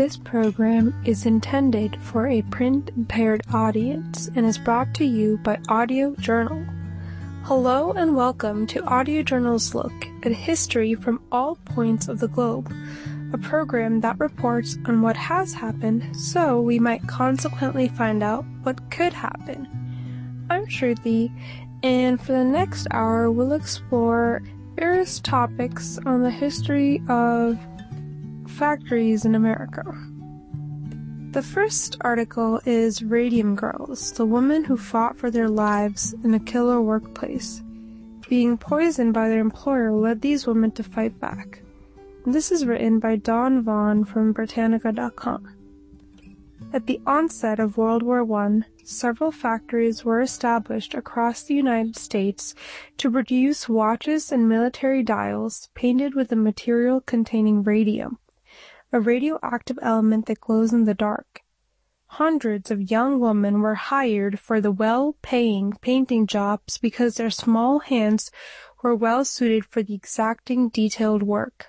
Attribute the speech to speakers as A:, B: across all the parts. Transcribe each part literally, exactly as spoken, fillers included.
A: This program is intended for a print-impaired audience and is brought to you by Audio Journal. Hello and welcome to Audio Journal's Look at History from All Points of the Globe, a program that reports on what has happened so we might consequently find out what could happen. I'm Shruti, and for the next hour we'll explore various topics on the history of factories in America. The first article is Radium Girls, the women who fought for their lives in a killer workplace. Being poisoned by their employer led these women to fight back. This is written by Dawn Vaughn from Britannica dot com. At the onset of World War One, several factories were established across the United States to produce watches and military dials painted with a material containing radium, a radioactive element that glows in the dark. Hundreds of young women were hired for the well-paying painting jobs because their small hands were well suited for the exacting detailed work.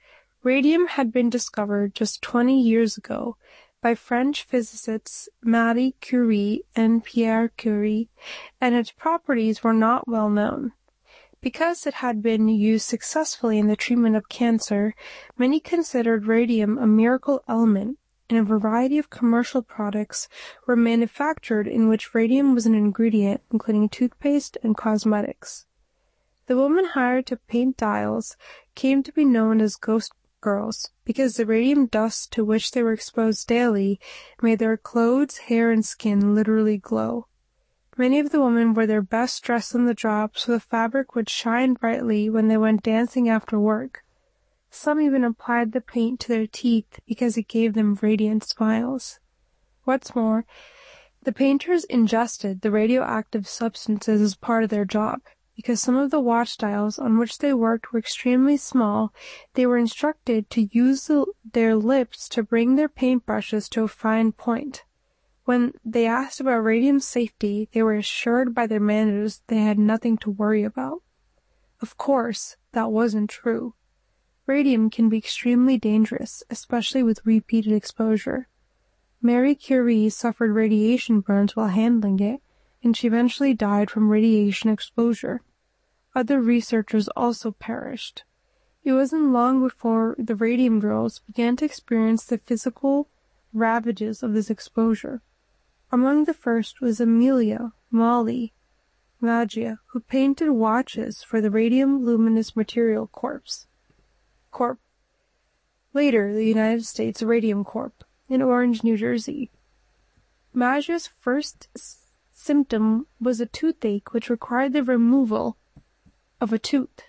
A: Radium had been discovered just twenty years ago by French physicists Marie Curie and Pierre Curie, and its properties were not well known. Because it had been used successfully in the treatment of cancer, many considered radium a miracle element, and a variety of commercial products were manufactured in which radium was an ingredient, including toothpaste and cosmetics. The women hired to paint dials came to be known as ghost girls because the radium dust to which they were exposed daily made their clothes, hair, and skin literally glow. Many of the women wore their best dress on the job so the fabric would shine brightly when they went dancing after work. Some even applied the paint to their teeth because it gave them radiant smiles. What's more, the painters ingested the radioactive substances as part of their job. Because some of the watch dials on which they worked were extremely small, they were instructed to use the, their lips to bring their paintbrushes to a fine point. When they asked about radium safety, they were assured by their managers they had nothing to worry about. Of course, that wasn't true. Radium can be extremely dangerous, especially with repeated exposure. Marie Curie suffered radiation burns while handling it, and she eventually died from radiation exposure. Other researchers also perished. It wasn't long before the Radium Girls began to experience the physical ravages of this exposure. Among the first was Amelia Molly Magia, who painted watches for the Radium Luminous Material Corps. Corp. Later, the United States Radium Corp. In Orange, New Jersey. Magia's first s- symptom was a toothache which required the removal of a tooth.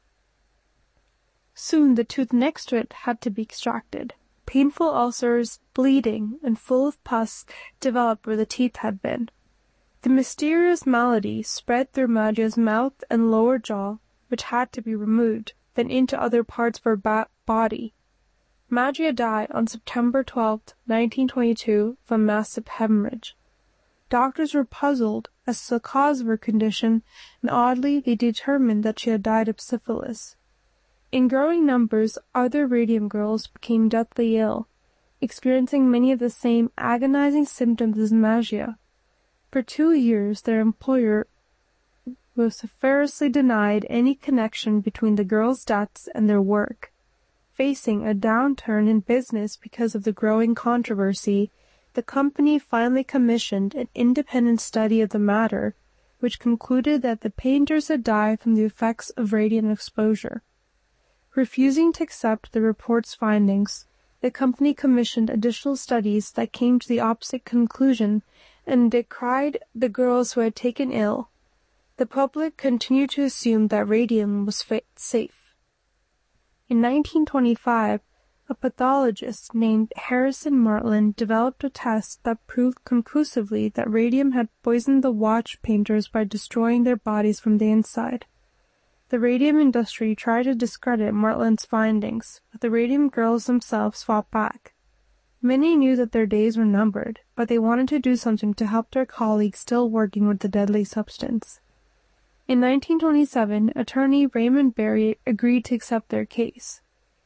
A: Soon the tooth next to it had to be extracted. Painful ulcers, bleeding, and full of pus developed where the teeth had been. The mysterious malady spread through Magia's mouth and lower jaw, which had to be removed, then into other parts of her ba- body. Magia died on September twelfth, nineteen twenty-two, of a massive hemorrhage. Doctors were puzzled as to the cause of her condition, and oddly they determined that she had died of syphilis. In growing numbers, other Radium Girls became deathly ill, experiencing many of the same agonizing symptoms as Magia. For two years, their employer vociferously denied any connection between the girls' deaths and their work. Facing a downturn in business because of the growing controversy, the company finally commissioned an independent study of the matter, which concluded that the painters had died from the effects of radiant exposure. Refusing to accept the report's findings, the company commissioned additional studies that came to the opposite conclusion and decried the girls who had taken ill. The public continued to assume that radium was fa- safe. In nineteen twenty-five, a pathologist named Harrison Martland developed a test that proved conclusively that radium had poisoned the watch painters by destroying their bodies from the inside. The radium industry tried to discredit Martland's findings, but the Radium Girls themselves fought back. Many knew that their days were numbered, but they wanted to do something to help their colleagues still working with the deadly substance. In nineteen twenty-seven, attorney Raymond Berry agreed to accept their case.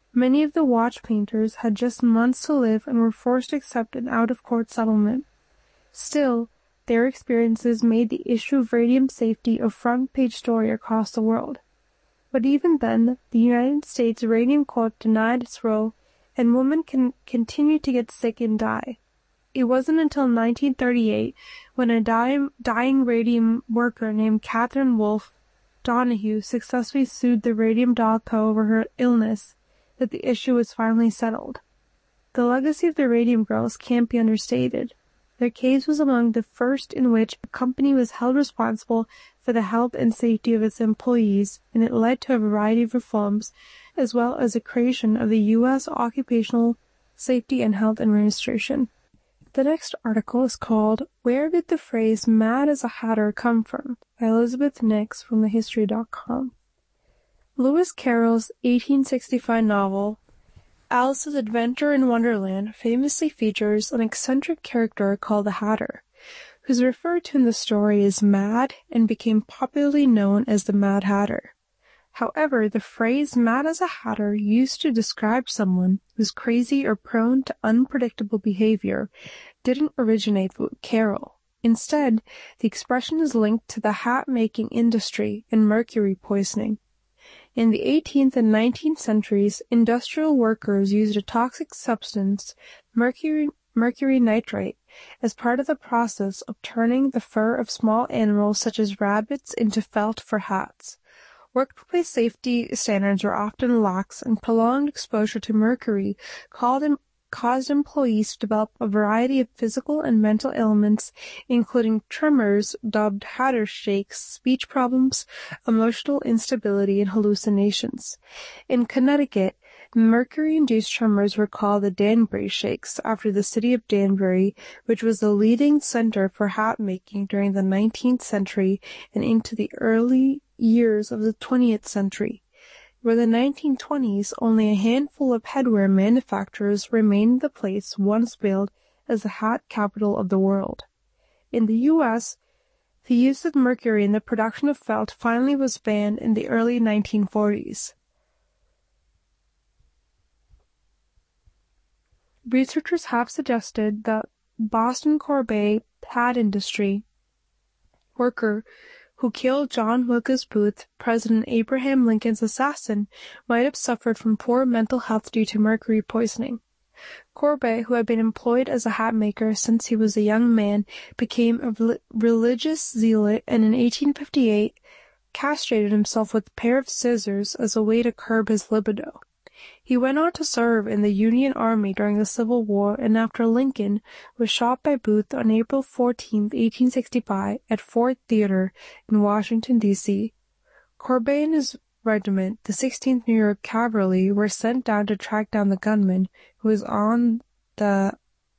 A: Many of the watch painters had just months to live and were forced to accept an out-of-court settlement. Still, their experiences made the issue of radium safety a front-page story across the world. But even then, the United States Radium Court denied its role, and women can continue to get sick and die. It wasn't until nineteen thirty-eight, when a dying, dying radium worker named Catherine Wolfe Donahue successfully sued the Radium Doll Co. over her illness, that the issue was finally settled. The legacy of the Radium Girls can't be understated. Their case was among the first in which a company was held responsible for the health and safety of its employees, and it led to a variety of reforms, as well as the creation of the U S Occupational Safety and Health Administration. The next article is called "Where Did the Phrase Mad as a Hatter Come From?" by Elizabeth Nix from the history dot com. Lewis Carroll's eighteen sixty-five novel Alice's Adventure in Wonderland famously features an eccentric character called the Hatter, who's referred to in the story as mad and became popularly known as the Mad Hatter. However, the phrase mad as a hatter used to describe someone who's crazy or prone to unpredictable behavior didn't originate with Carroll. Instead, the expression is linked to the hat-making industry and mercury poisoning. In the eighteenth and nineteenth centuries, industrial workers used a toxic substance, mercury, mercury nitrate, as part of the process of turning the fur of small animals such as rabbits into felt for hats. Workplace safety standards were often lax, and prolonged exposure to mercury caused employees to develop a variety of physical and mental ailments, including tremors dubbed Hatter shakes, speech problems, emotional instability, and hallucinations. In Connecticut, mercury-induced tremors were called the Danbury shakes, after the city of Danbury, which was the leading center for hat-making during the nineteenth century and into the early years of the twentieth century. By the nineteen twenties, only a handful of headwear manufacturers remained the place once billed as the hat capital of the world. In the U S, the use of mercury in the production of felt finally was banned in the early nineteen forties. Researchers have suggested that Boston Corbet hat industry worker who killed John Wilkes Booth, President Abraham Lincoln's assassin, might have suffered from poor mental health due to mercury poisoning. Corbet, who had been employed as a hat maker since he was a young man, became a religious zealot and in eighteen fifty-eight castrated himself with a pair of scissors as a way to curb his libido. He went on to serve in the Union Army during the Civil War, and after Lincoln was shot by Booth on April fourteenth, eighteen sixty-five, at Ford Theater in Washington, D C Corbet and his regiment, the sixteenth New York Cavalry, were sent down to track down the gunman who was on the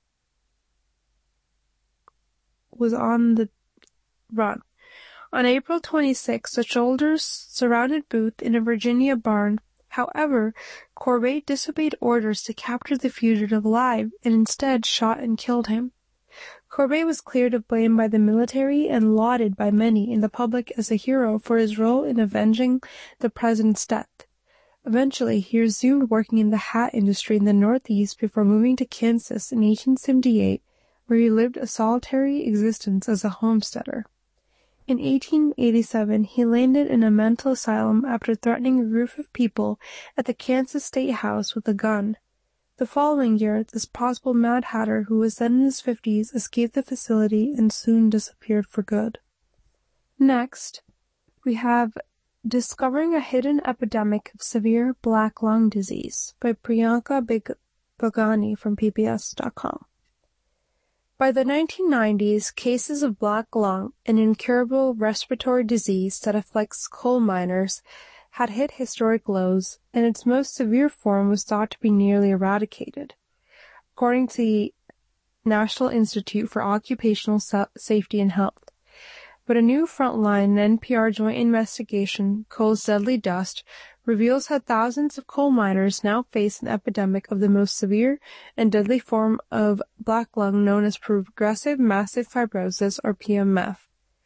A: was on the run. On April twenty-sixth, the soldiers surrounded Booth in a Virginia barn. However, Corbet disobeyed orders to capture the fugitive alive and instead shot and killed him. Corbet was cleared of blame by the military and lauded by many in the public as a hero for his role in avenging the president's death. Eventually, he resumed working in the hat industry in the Northeast before moving to Kansas in eighteen seventy-eight, where he lived a solitary existence as a homesteader. In eighteen eighty-seven, he landed in a mental asylum after threatening a group of people at the Kansas State House with a gun. The following year, this possible Mad Hatter, who was then in his fifties, escaped the facility and soon disappeared for good. Next, we have Discovering a Hidden Epidemic of Severe Black Lung Disease by Priyanka Bhagani from P B S dot com. By the nineteen nineties, cases of black lung, an incurable respiratory disease that afflicts coal miners, had hit historic lows, and its most severe form was thought to be nearly eradicated. According to the National Institute for Occupational Safety and Health. But a new Frontline N P R joint investigation, Coal's Deadly Dust, reveals how thousands of coal miners now face an epidemic of the most severe and deadly form of black lung known as progressive massive fibrosis, or P M F.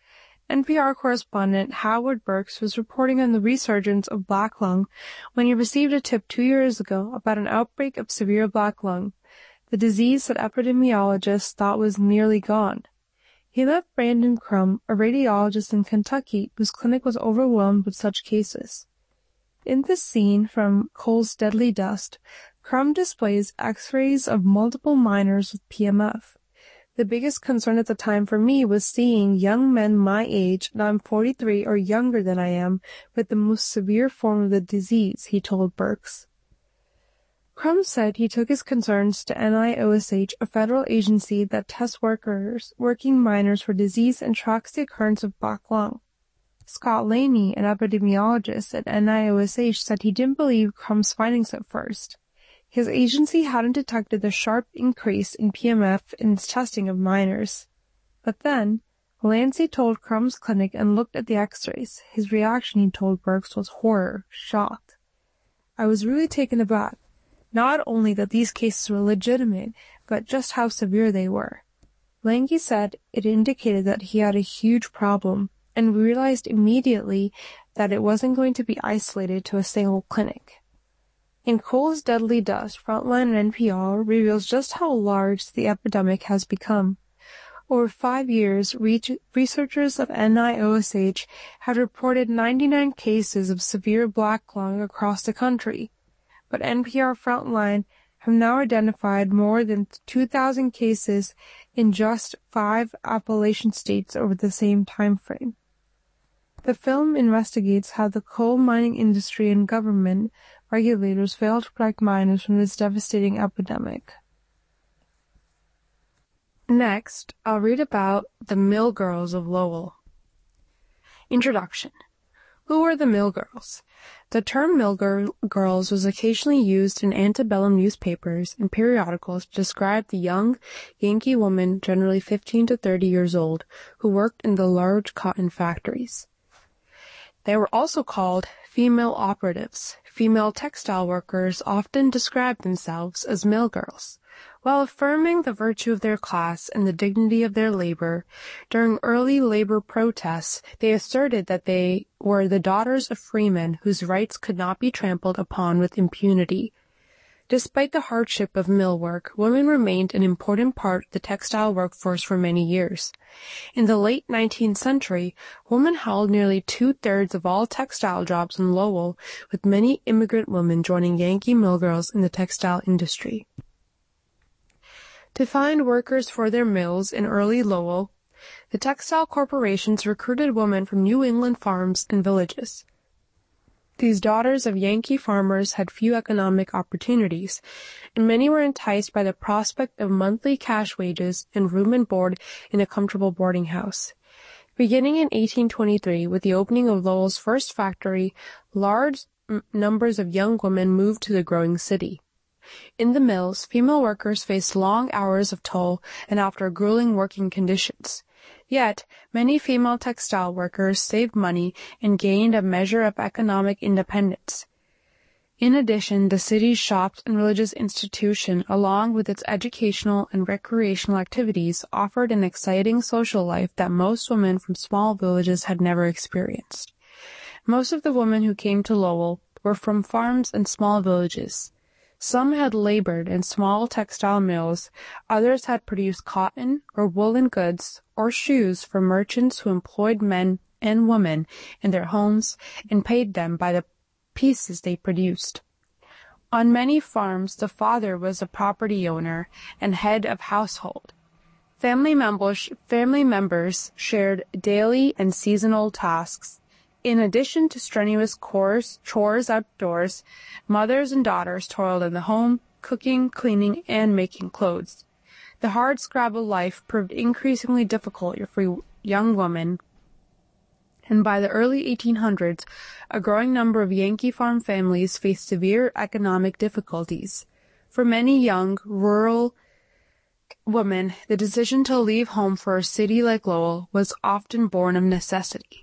A: N P R correspondent Howard Burks was reporting on the resurgence of black lung when he received a tip two years ago about an outbreak of severe black lung, the disease that epidemiologists thought was nearly gone. He left Brandon Crum, a radiologist in Kentucky, whose clinic was overwhelmed with such cases. In this scene from Cole's Deadly Dust, Crum displays x-rays of multiple minors with P M F. The biggest concern at the time for me was seeing young men my age, and I'm forty-three or younger than I am, with the most severe form of the disease, he told Burks. Crum said he took his concerns to N I O S H, a federal agency that tests workers, working minors for disease and tracks the occurrence of black lung. Scott Laney, an epidemiologist at N I O S H, said he didn't believe Crum's findings at first. His agency hadn't detected the sharp increase in P M F in its testing of minors. But then, Lancey told Crum's clinic and looked at the x-rays. His reaction, he told Burks, was horror, shocked. I was really taken aback. Not only that these cases were legitimate, but just how severe they were. Lange said it indicated that he had a huge problem, and we realized immediately that it wasn't going to be isolated to a single clinic. In Cole's Deadly Dust, Frontline and N P R reveals just how large the epidemic has become. Over five years, researchers of N I O S H had reported ninety-nine cases of severe black lung across the country, but N P R Frontline have now identified more than two thousand cases in just five Appalachian states over the same time frame. The film investigates how the coal mining industry and government regulators fail to protect miners from this devastating epidemic. Next, I'll read about the Mill Girls of Lowell. Introduction. Who were the Mill Girls? The term Mill Girls was occasionally used in antebellum newspapers and periodicals to describe the young Yankee women, generally fifteen to thirty years old, who worked in the large cotton factories. They were also called female operatives. Female textile workers often described themselves as mill girls. While affirming the virtue of their class and the dignity of their labor, during early labor protests, they asserted that they were the daughters of freemen whose rights could not be trampled upon with impunity. Despite the hardship of mill work, women remained an important part of the textile workforce for many years. In the late nineteenth century, women held nearly two-thirds of all textile jobs in Lowell, with many immigrant women joining Yankee mill girls in the textile industry. To find workers for their mills in early Lowell, the textile corporations recruited women from New England farms and villages. These daughters of Yankee farmers had few economic opportunities, and many were enticed by the prospect of monthly cash wages and room and board in a comfortable boarding house. Beginning in eighteen twenty-three, with the opening of Lowell's first factory, large numbers of young women moved to the growing city. In the mills, female workers faced long hours of toil and after grueling working conditions. Yet, many female textile workers saved money and gained a measure of economic independence. In addition, the city's shops and religious institution, along with its educational and recreational activities, offered an exciting social life that most women from small villages had never experienced. Most of the women who came to Lowell were from farms and small villages. Some had labored in small textile mills, others had produced cotton or woolen goods or shoes for merchants who employed men and women in their homes and paid them by the pieces they produced. On many farms, the father was a property owner and head of household. Family members, family members shared daily and seasonal tasks. In addition to strenuous chores, chores outdoors, mothers and daughters toiled in the home, cooking, cleaning, and making clothes. The hard-scrabble life proved increasingly difficult for young women, and by the early eighteen hundreds, a growing number of Yankee farm families faced severe economic difficulties. For many young, rural women, the decision to leave home for a city like Lowell was often born of necessity.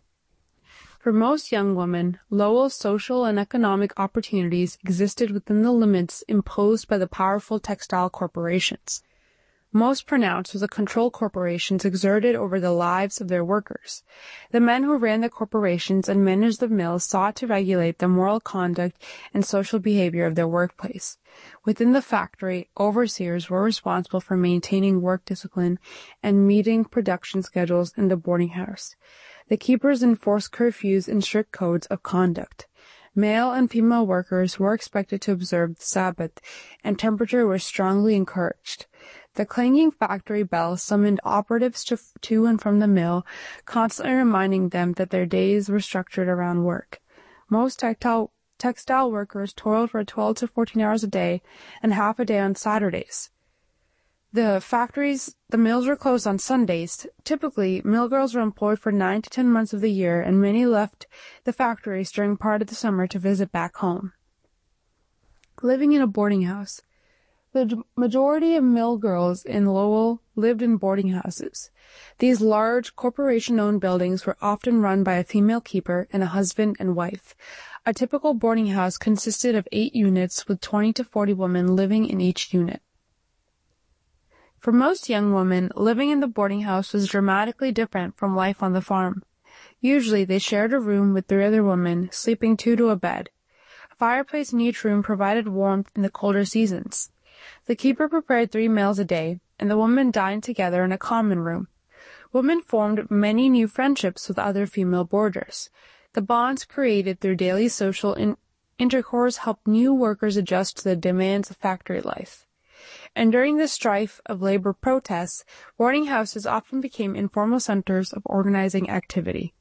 A: For most young women, Lowell's social and economic opportunities existed within the limits imposed by the powerful textile corporations.
B: Most pronounced was the control corporations exerted over the lives of their workers. The men who ran the corporations and managed the mills sought to regulate the moral conduct and social behavior of their workplace. Within the factory, overseers were responsible for maintaining work discipline and meeting production schedules in the boarding house. The keepers enforced curfews and strict codes of conduct. Male and female workers were expected to observe the Sabbath, and temperature was strongly encouraged. The clanging factory bell summoned operatives to, to and from the mill, constantly reminding them that their days were structured around work. Most textile, textile workers toiled for twelve to fourteen hours a day and half a day on Saturdays. The factories, the mills were closed on Sundays. Typically, mill girls were employed for nine to ten months of the year, and many left the factories during part of the summer to visit back home. Living in a boarding house. The majority of mill girls in Lowell lived in boarding houses. These large, corporation-owned buildings were often run by a female keeper and a husband and wife. A typical boarding house consisted of eight units with twenty to forty women living in each unit. For most young women, living in the boarding house was dramatically different from life on the farm. Usually, they shared a room with three other women, sleeping two to a bed. A fireplace in each room provided warmth in the colder seasons. The keeper prepared three meals a day, and the women dined together in a common room. Women formed many new friendships with other female boarders. The bonds created through daily social in- intercourse helped new workers adjust to the demands of factory life. And during the strife of labor protests, boarding houses often became informal centers of organizing activity.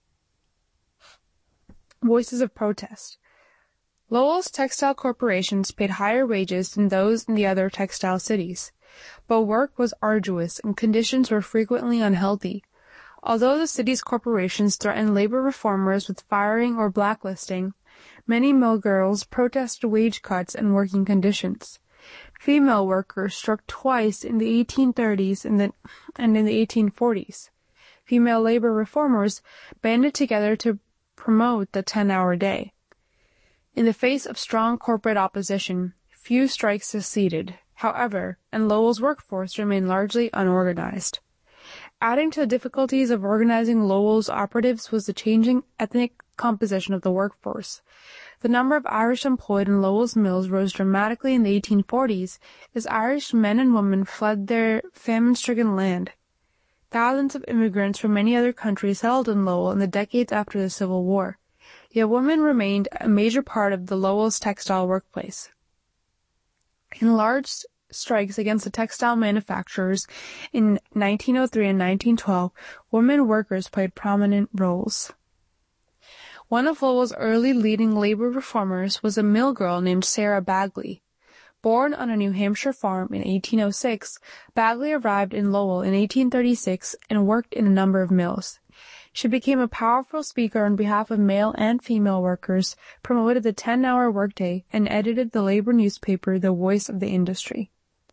B: Voices of protest. Lowell's textile corporations paid higher wages than those in the other textile cities, but work was arduous and conditions were frequently unhealthy. Although the city's corporations threatened labor reformers with firing or blacklisting, many mill girls protested wage cuts and working conditions. Female workers struck twice in the eighteen thirties and, the, and in the eighteen forties. Female labor reformers banded together to promote the ten-hour day. In the face of strong corporate opposition, few strikes succeeded, however, and Lowell's workforce remained largely unorganized. Adding to the difficulties of organizing Lowell's operatives was the changing ethnic composition of the workforce. The number of Irish employed in Lowell's mills rose dramatically in the eighteen forties as Irish men and women fled their famine-stricken land. Thousands of immigrants from many other countries settled in Lowell in the decades after the Civil War. Yet women remained a major part of the Lowell's textile workplace. In large strikes against the textile manufacturers in nineteen oh three and nineteen twelve, women workers played prominent roles. One of Lowell's early leading labor reformers was a mill girl named Sarah Bagley. Born on a New Hampshire farm in eighteen oh six, Bagley arrived in Lowell in eighteen thirty-six and worked in a number of mills. She became a powerful speaker on behalf of male and female workers, promoted the ten-hour workday, and edited the labor newspaper The Voice of the Industry.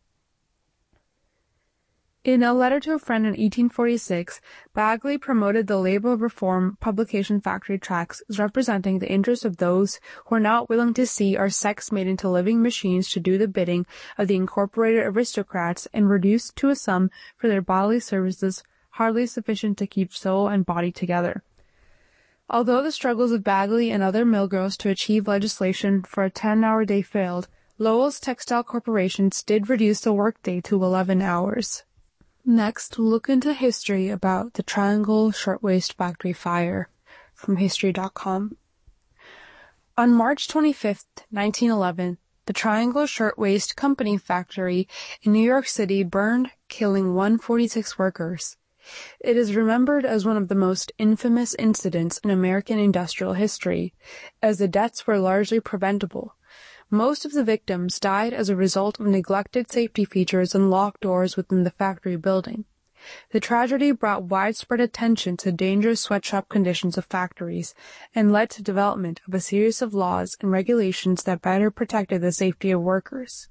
B: In a letter to a friend in eighteen forty-six, Bagley promoted the labor reform publication Factory Tracts as representing the interests of those who are not willing to see our sex made into living machines to do the bidding of the incorporated aristocrats and reduced to a sum for their bodily services hardly sufficient to keep soul and body together. Although the struggles of Bagley and other mill girls to achieve legislation for a ten-hour day failed, Lowell's textile corporations did reduce the workday to eleven hours. Next, we'll look into history about the Triangle Shirtwaist Factory fire from history dot com. On March twenty-fifth, nineteen eleven, the Triangle Shirtwaist Company factory in New York City burned, killing one hundred forty-six workers. It is remembered as one of the most infamous incidents in American industrial history, as the deaths were largely preventable. Most of the victims died as a result of neglected safety features and locked doors within the factory building. The tragedy brought widespread attention to dangerous sweatshop conditions of factories and led to development of a series of laws and regulations that better protected the safety of workers.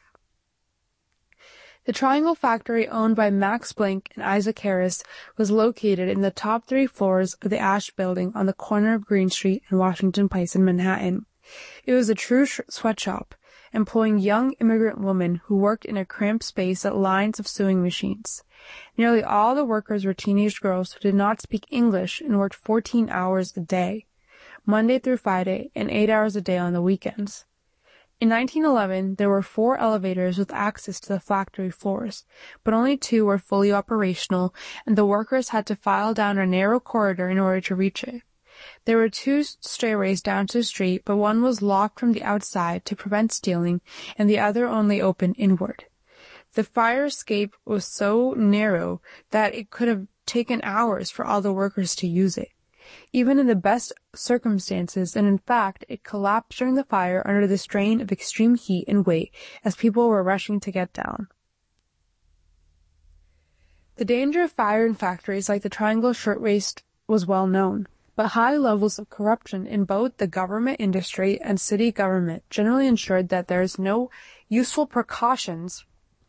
B: The Triangle factory, owned by Max Blank and Isaac Harris, was located in the top three floors of the Ash Building on the corner of Green Street and Washington Place in Manhattan. It was a true sh- sweatshop, employing young immigrant women who worked in a cramped space at lines of sewing machines. Nearly all the workers were teenage girls who did not speak English and worked fourteen hours a day, Monday through Friday, and eight hours a day on the weekends. In nineteen eleven, there were four elevators with access to the factory floors, but only two were fully operational, and the workers had to file down a narrow corridor in order to reach it. There were two stairways down to the street, but one was locked from the outside to prevent stealing, and the other only opened inward. The fire escape was so narrow that it could have taken hours for all the workers to use it, even in the best circumstances, and in fact, it collapsed during the fire under the strain of extreme heat and weight as people were rushing to get down. The danger of fire in factories like the Triangle Shirtwaist was well known, but high levels of corruption in both the government industry and city government generally ensured that there is no useful precautions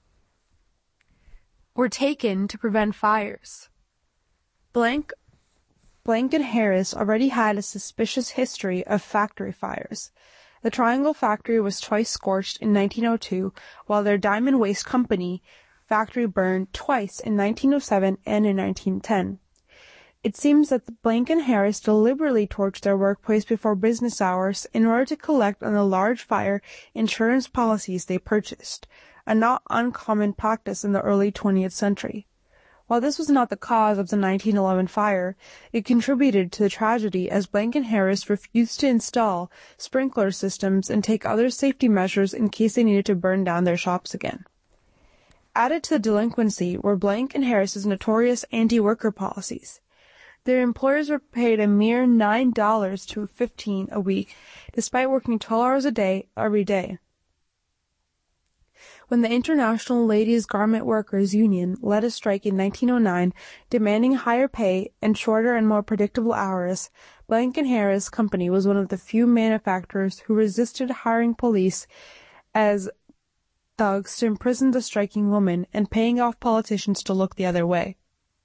B: were taken to prevent fires. Blank Blank and Harris already had a suspicious history of factory fires. The Triangle factory was twice scorched in nineteen oh two, while their Diamond Waste Company factory burned twice in nineteen oh seven and in nineteen ten. It seems that Blank and Harris deliberately torched their workplace before business hours in order to collect on the large fire insurance policies they purchased, a not uncommon practice in the early twentieth century. While this was not the cause of the nineteen eleven fire, it contributed to the tragedy as Blank and Harris refused to install sprinkler systems and take other safety measures in case they needed to burn down their shops again. Added to the delinquency were Blank and Harris's notorious anti-worker policies. Their employers were paid a mere nine dollars to fifteen dollars a week, despite working twelve hours a day every day. When the International Ladies Garment Workers Union led a strike in nineteen oh nine, demanding higher pay and shorter and more predictable hours, Blank and Harris Company was one of the few manufacturers who resisted hiring police as thugs to imprison the striking women and paying off politicians to look the other way.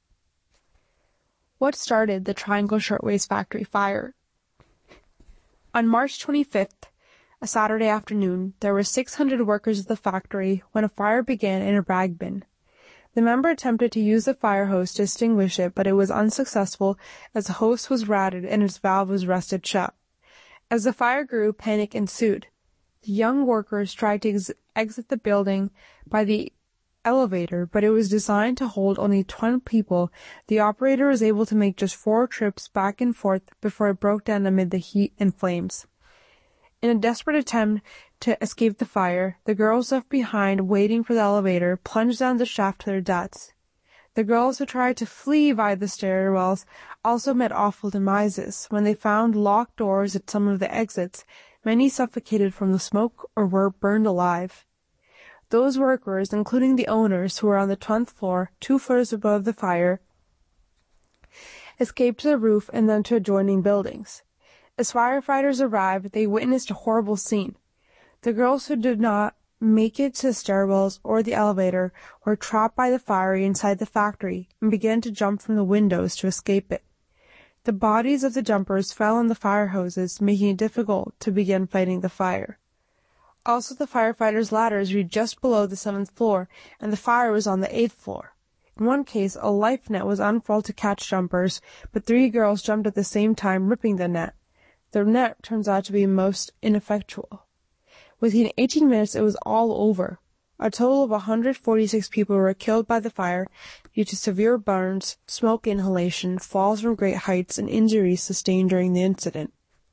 B: What started the Triangle Shirtwaist Factory fire? On March twenty-fifth, a Saturday afternoon, there were six hundred workers at the factory when a fire began in a rag bin. The member attempted to use the fire hose to extinguish it, but it was unsuccessful as the hose was ratted and its valve was rusted shut. As the fire grew, panic ensued. The young workers tried to ex- exit the building by the elevator, but it was designed to hold only twenty people. The operator was able to make just four trips back and forth before it broke down amid the heat and flames. In a desperate attempt to escape the fire, the girls left behind waiting for the elevator plunged down the shaft to their deaths. The girls who tried to flee via the stairwells also met awful demises. When they found locked doors at some of the exits, many suffocated from the smoke or were burned alive. Those workers, including the owners who were on the tenth floor, two floors above the fire, escaped to the roof and then to adjoining buildings. As firefighters arrived, they witnessed a horrible scene. The girls who did not make it to the stairwells or the elevator were trapped by the fire inside the factory and began to jump from the windows to escape it. The bodies of the jumpers fell on the fire hoses, making it difficult to begin fighting the fire. Also, the firefighters' ladders reached just below the seventh floor, and the fire was on the eighth floor. In one case, a life net was unfurled to catch jumpers, but three girls jumped at the same time, ripping the net. The net turns out to be most ineffectual. Within eighteen minutes, it was all over. A total of one hundred forty-six people were killed by the fire due to severe burns, smoke inhalation, falls from great heights, and injuries sustained during the incident.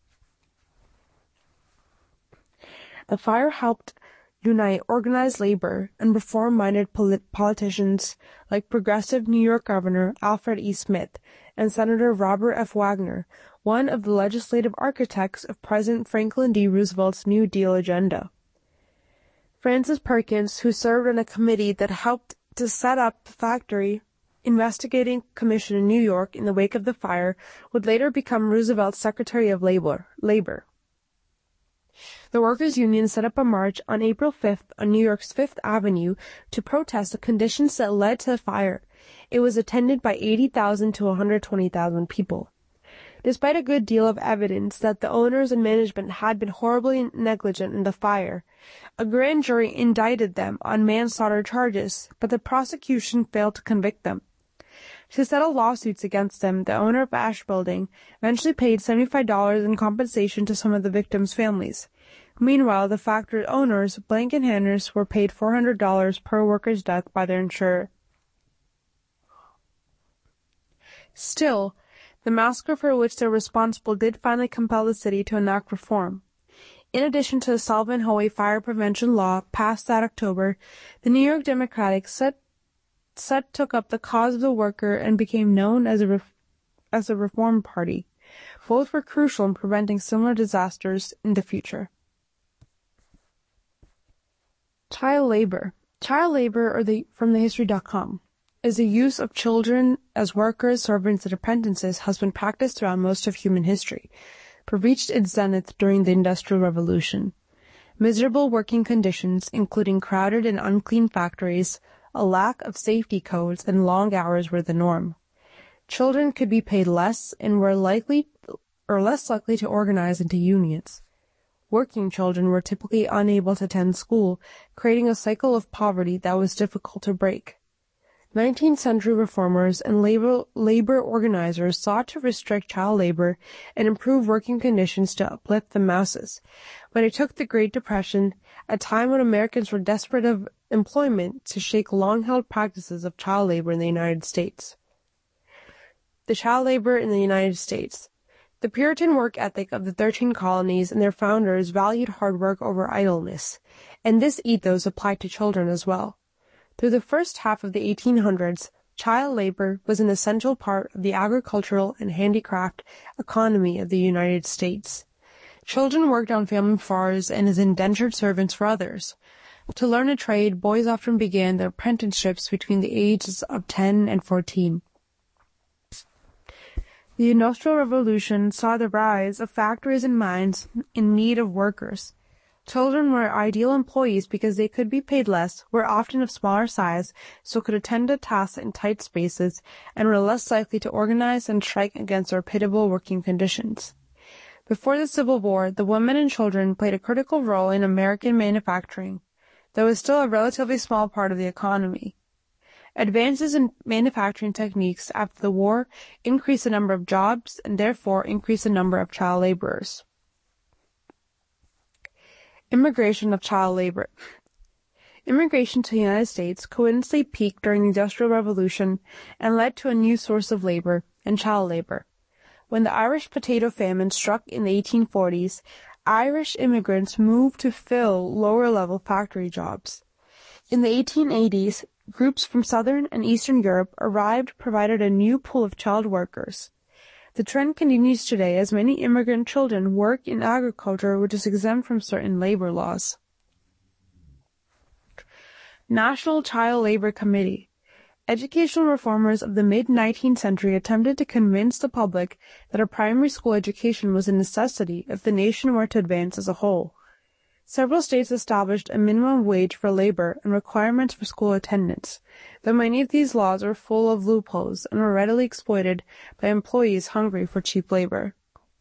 B: The fire helped unite organized labor and reform-minded polit- politicians like progressive New York Governor Alfred E. Smith and Senator Robert F. Wagner, one of the legislative architects of President Franklin D. Roosevelt's New Deal agenda. Francis Perkins, who served on a committee that helped to set up the factory investigating commission in New York in the wake of the fire, would later become Roosevelt's Secretary of Labor. Labor. The Workers' Union set up a march on April fifth on New York's Fifth Avenue to protest the conditions that led to the fire. It was attended by eighty thousand to one hundred twenty thousand people.
A: Despite a good deal of evidence that the owners and management had been horribly negligent in the fire, a grand jury indicted them on manslaughter charges, but the prosecution failed to convict them. To settle lawsuits against them, the owner of Ash Building eventually paid seventy-five dollars in compensation to some of the victims' families. Meanwhile, the factory owners, Blank and Hanners, were paid four hundred dollars per worker's death by their insurer. Still, the massacre for which they were responsible did finally compel the city to enact reform. In addition to the Sullivan-Hoey fire prevention law passed that October, the New York Democratic set, set took up the cause of the worker and became known as a, ref, as a Reform Party. Both were crucial in preventing similar disasters in the future. Child labor. Child labor, or the, from the history dot com, is the use of children as workers, servants, and apprentices has been practiced throughout most of human history, but reached its zenith during the Industrial Revolution. Miserable working conditions, including crowded and unclean factories, a lack of safety codes, and long hours were the norm. Children could be paid less and were likely or less likely to organize into unions. Working children were typically unable to attend school, creating a cycle of poverty that was difficult to break. nineteenth century reformers and labor, labor organizers sought to restrict child labor and improve working conditions to uplift the masses. But it took the Great Depression, a time when Americans were desperate of employment, to shake long-held practices of child labor in the United States. The child labor in the United States. The Puritan work ethic of the thirteen colonies and their founders valued hard work over idleness, and this ethos applied to children as well. Through the first half of the eighteen hundreds, child labor was an essential part of the agricultural and handicraft economy of the United States. Children worked on family farms and as indentured servants for others. To learn a trade, boys often began their apprenticeships between the ages of ten and fourteen. The Industrial Revolution saw the rise of factories and mines in need of workers. Children were ideal employees because they could be paid less, were often of smaller size, so could attend to tasks in tight spaces, and were less likely to organize and strike against their pitiable working conditions. Before the Civil War, the women and children played a critical role in American manufacturing, though it was still a relatively small part of the economy. Advances in manufacturing techniques after the war increased the number of jobs and therefore increased the number of child laborers. Immigration of child labor. Immigration to the United States coincidentally peaked during the Industrial Revolution and led to a new source of labor, and child labor. When the Irish potato famine struck in the eighteen forties, Irish immigrants moved to fill lower-level factory jobs. In the eighteen eighties, groups from Southern and Eastern Europe arrived, provided a new pool of child workers. The trend continues today as many immigrant children work in agriculture, which is exempt from certain labor laws. National Child Labor Committee. Educational reformers of the mid-nineteenth century attempted to convince the public that a primary school education was a necessity if the nation were to advance as a whole. Several states established a minimum wage for labor and requirements for school attendance, though many of these laws were full of loopholes and were readily exploited by employees hungry for cheap labor.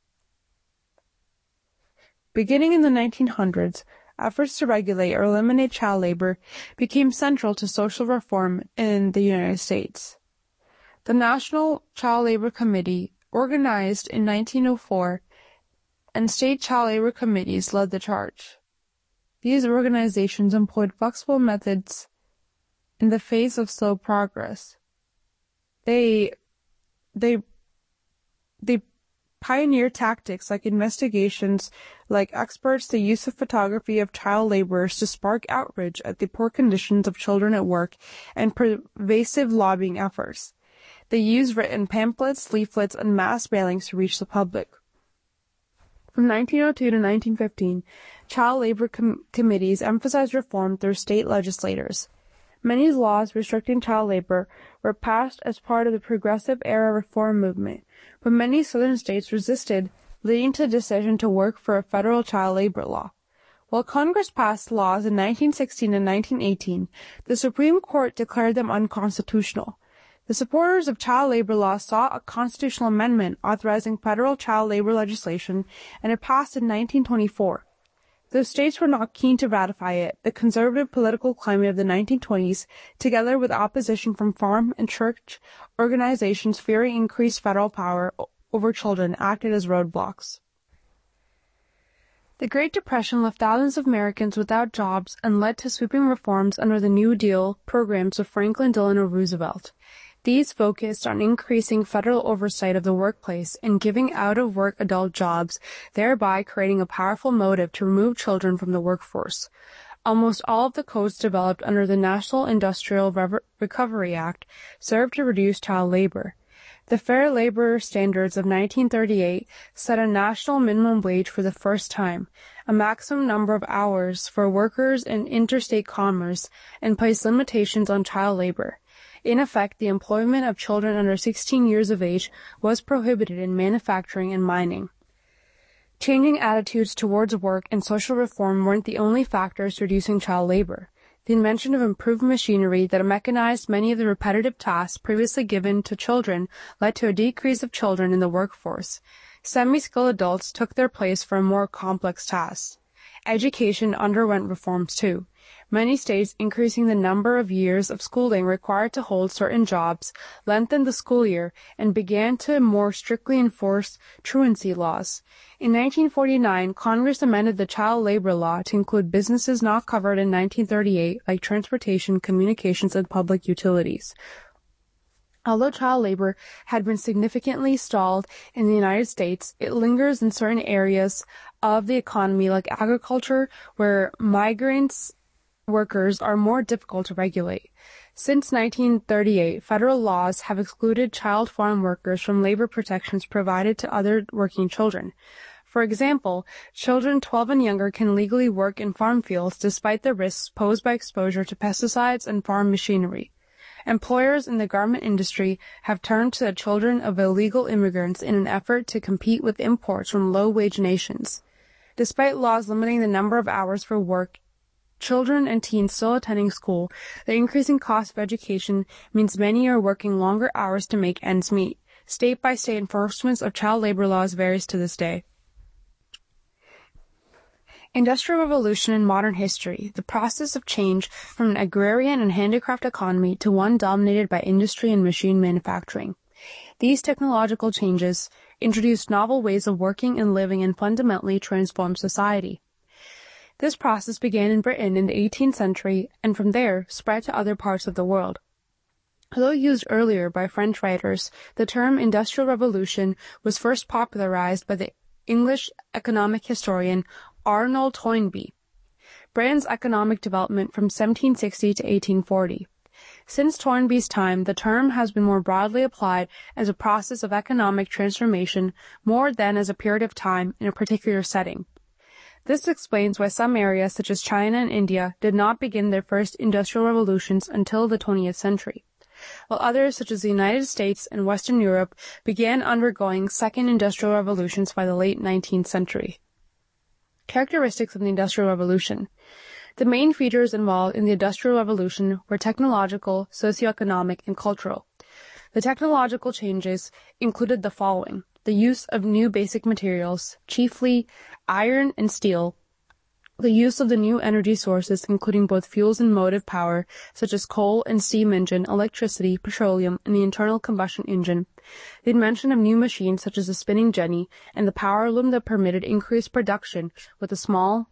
A: Beginning in the nineteen hundreds, efforts to regulate or eliminate child labor became central to social reform in the United States. The National Child Labor Committee, organized in nineteen oh four, and state child labor committees led the charge. These organizations employed flexible methods in the face of slow progress. They, they, they pioneered tactics like investigations, like experts, the use of photography of child laborers to spark outrage at the poor conditions of children at work, and pervasive lobbying efforts. They used written pamphlets, leaflets, and mass mailings to reach the public. From nineteen oh two to nineteen fifteen, child labor com- committees emphasized reform through state legislators. Many laws restricting child labor were passed as part of the Progressive Era reform movement, but many southern states resisted, leading to the decision to work for a federal child labor law. While Congress passed laws in nineteen sixteen and nineteen eighteen, the Supreme Court declared them unconstitutional.
B: The supporters of child labor law sought a constitutional amendment authorizing federal child labor legislation, and it passed in nineteen twenty-four. Though states were not keen to ratify it, the conservative political climate of the nineteen twenties, together with opposition from farm and church organizations fearing increased federal power over children, acted as roadblocks. The Great Depression left thousands of Americans without jobs and led to sweeping reforms under the New Deal programs of Franklin Delano Roosevelt. These focused on increasing federal oversight of the workplace and giving out-of-work adult jobs, thereby creating a powerful motive to remove children from the workforce. Almost all of the codes developed under the National Industrial Re- Recovery Act served to reduce child labor. The Fair Labor Standards of nineteen thirty-eight set a national minimum wage for the first time, a maximum number of hours for workers in interstate commerce, and placed limitations on child labor. In effect, the employment of children under sixteen years of age was prohibited in manufacturing and mining. Changing attitudes towards work and social reform weren't the only factors reducing child labor. The invention of improved machinery that mechanized many of the repetitive tasks previously given to children led to a decrease of children in the workforce. Semi-skilled adults took their place for more complex tasks. Education underwent reforms too. Many states increasing the number of years of schooling required to hold certain jobs, lengthened the school year, and began to more strictly enforce truancy laws. In nineteen forty-nine, Congress amended the child labor law to include businesses not covered in nineteen thirty-eight, like transportation, communications, and public utilities. Although child labor had been significantly stalled in the United States, it lingers in certain areas of the economy like agriculture, where migrants workers are more difficult to regulate. Since nineteen thirty-eight, federal laws have excluded child farm workers from labor protections provided to other working children. For example, children twelve and younger can legally work in farm fields despite the risks posed by exposure to pesticides and farm machinery. Employers in the garment industry have turned to the children of illegal immigrants in an effort to compete with imports from low-wage nations. Despite laws limiting the number of hours for work, children and teens still attending school, the increasing cost of education means many are working longer hours to make ends meet. State-by-state enforcement of child labor laws varies to this day. Industrial Revolution in modern history, the process of change from an agrarian and handicraft economy to one dominated by industry and machine manufacturing. These technological changes introduced novel ways of working and living and fundamentally transformed society. This process began in Britain in the eighteenth century and from there spread to other parts of the world. Although used earlier by French writers, the term Industrial Revolution was first popularized by the English economic historian Arnold Toynbee. Britain's economic development from seventeen sixty to eighteen forty. Since Toynbee's time, the term has been more broadly applied as a process of economic transformation more than as a period of time in a particular setting. This explains why some areas such as China and India did not begin their first industrial revolutions until the twentieth century, while others such as the United States and Western Europe began undergoing second industrial revolutions by the late nineteenth century. Characteristics of the Industrial Revolution. The main features involved in the Industrial Revolution were technological, socioeconomic, and cultural. The technological changes included the following: the use of new basic materials, chiefly iron and steel, the use of the new energy sources, including both fuels and motive power, such as coal and steam engine, electricity, petroleum, and the internal combustion engine, the invention of new machines such as the spinning jenny, and the power loom that permitted increased production with a small,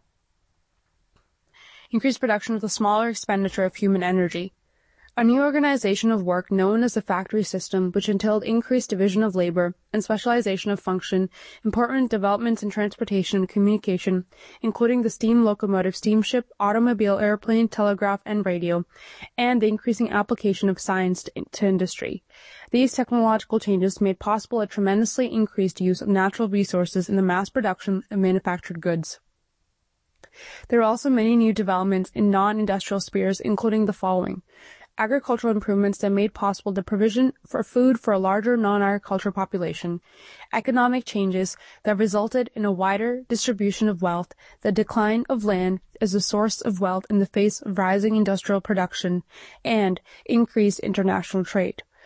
B: increased production with a smaller expenditure of human energy. A new organization of work known as the factory system, which entailed increased division of labor and specialization of function, important developments in transportation and communication, including the steam locomotive, steamship, automobile, airplane, telegraph, and radio, and the increasing application of science to, to industry. These technological changes made possible a tremendously increased use of natural resources in the mass production of manufactured goods. There are also many new developments in non-industrial spheres, including the following: agricultural improvements that made possible the provision for food for a larger non-agricultural population, economic changes that resulted in a wider distribution of wealth, the decline of land as a source of wealth in the face of rising industrial production, and increased international trade.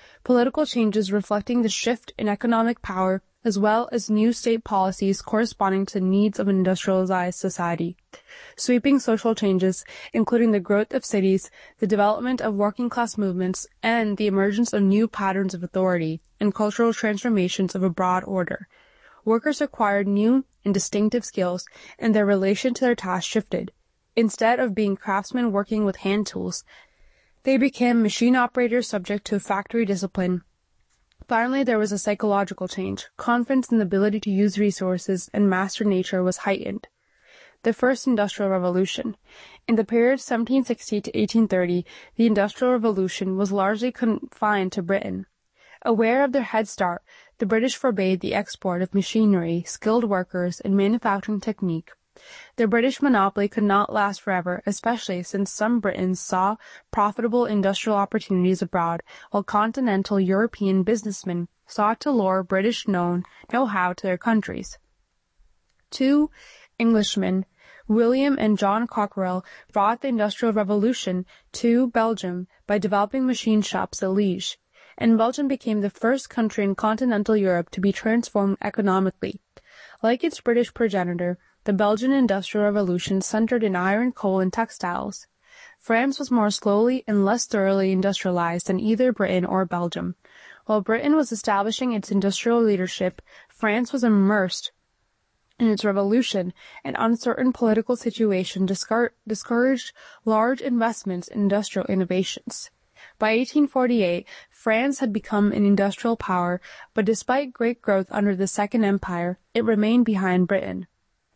B: Political changes reflecting the shift in economic power, as well as new state policies corresponding to the needs of an industrialized society. Sweeping social changes, including the growth of cities, the development of working-class movements, and the emergence of new patterns of authority and cultural transformations of a broad order. Workers acquired new and distinctive skills, and their relation to their tasks shifted. Instead of being craftsmen working with hand tools, they became machine operators subject to factory discipline. Finally, there was a psychological change. Confidence in the ability to use resources and master nature was heightened. The First Industrial Revolution. In the period seventeen sixty to eighteen thirty, the Industrial Revolution was largely confined to Britain. Aware of their head start, the British forbade the export of machinery, skilled workers, and manufacturing technique. The British monopoly could not last forever, especially since some Britons saw profitable industrial opportunities abroad, while continental European businessmen sought to lure British known know-how to their countries. Two Englishmen, William and John Cockerell, brought the Industrial Revolution to Belgium by developing machine shops at Liège, and Belgium became the first country in continental Europe to be transformed economically. Like its British progenitor, the Belgian Industrial Revolution centered in iron, coal, and textiles. France was more slowly and less thoroughly industrialized than either Britain or Belgium. While Britain was establishing its industrial leadership, France was immersed in its revolution. An uncertain political situation discour- discouraged large investments in industrial innovations. By eighteen forty-eight, France had become an industrial power, but despite great growth under the Second Empire, it remained behind Britain.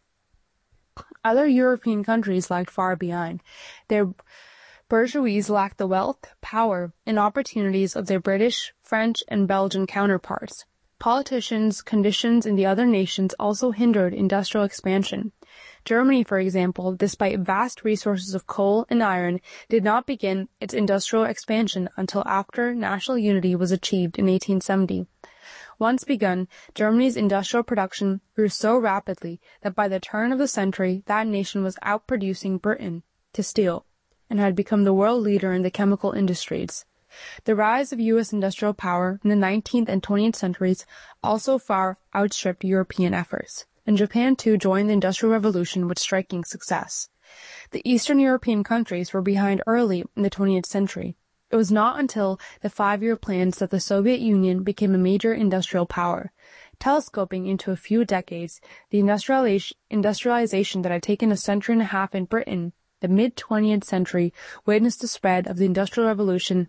B: Other European countries lagged far behind. Their bourgeoisie lacked the wealth, power, and opportunities of their British, French, and Belgian counterparts. Politicians' conditions in the other nations also hindered industrial expansion. Germany, for example, despite vast resources of coal and iron, did not begin its industrial expansion until after national unity was achieved in eighteen seventy. Once begun, Germany's industrial production grew so rapidly that by the turn of the century, that nation was outproducing Britain to steel and had become the world leader in the chemical industries. The rise of U S industrial power in the nineteenth and twentieth centuries also far outstripped European efforts, and Japan too joined the Industrial Revolution with striking success. The Eastern European countries were behind early in the twentieth century. It was not until the five-year plans that the Soviet Union became a major industrial power. Telescoping into a few decades, the industrialization that had taken a century and a half in Britain, the mid-twentieth century, witnessed the spread of the Industrial Revolution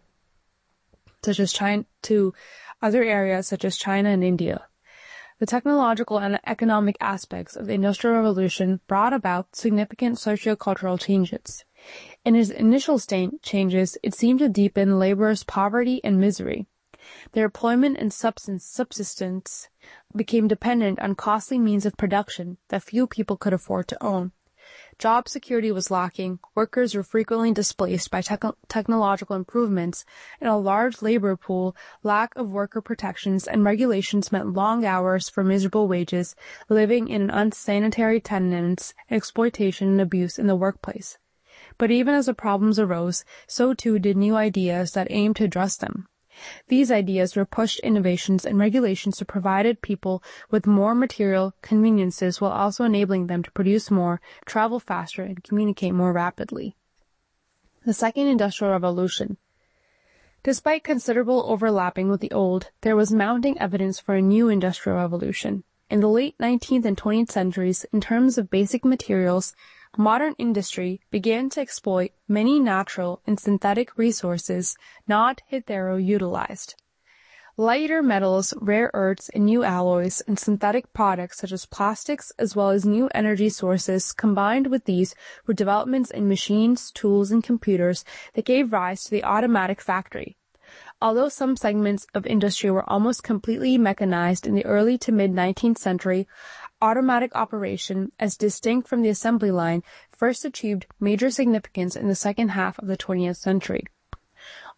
B: such as China to other areas such as China and India. The technological and economic aspects of the Industrial Revolution brought about significant sociocultural changes. In its initial state changes, it seemed to deepen laborers' poverty and misery. Their employment and subsistence became dependent on costly means of production that few people could afford to own. Job security was lacking, workers were frequently displaced by te- technological improvements, and a large labor pool, lack of worker protections and regulations meant long hours for miserable wages, living in unsanitary tenements, and exploitation and abuse in the workplace. But even as the problems arose, so too did new ideas that aimed to address them. These ideas were pushed innovations and regulations that provided people with more material conveniences while also enabling them to produce more, travel faster, and communicate more rapidly. The Second Industrial Revolution. Despite considerable overlapping with the old, there was mounting evidence for a new industrial revolution. In the late nineteenth and twentieth centuries, in terms of basic materials, modern industry began to exploit many natural and synthetic resources not hitherto utilized. Lighter metals, rare earths, and new alloys and synthetic products such as plastics as well as new energy sources combined with these were developments in machines, tools, and computers that gave rise to the automatic factory. Although some segments of industry were almost completely mechanized in the early to mid-nineteenth century, automatic operation, as distinct from the assembly line, first achieved major significance in the second half of the twentieth century.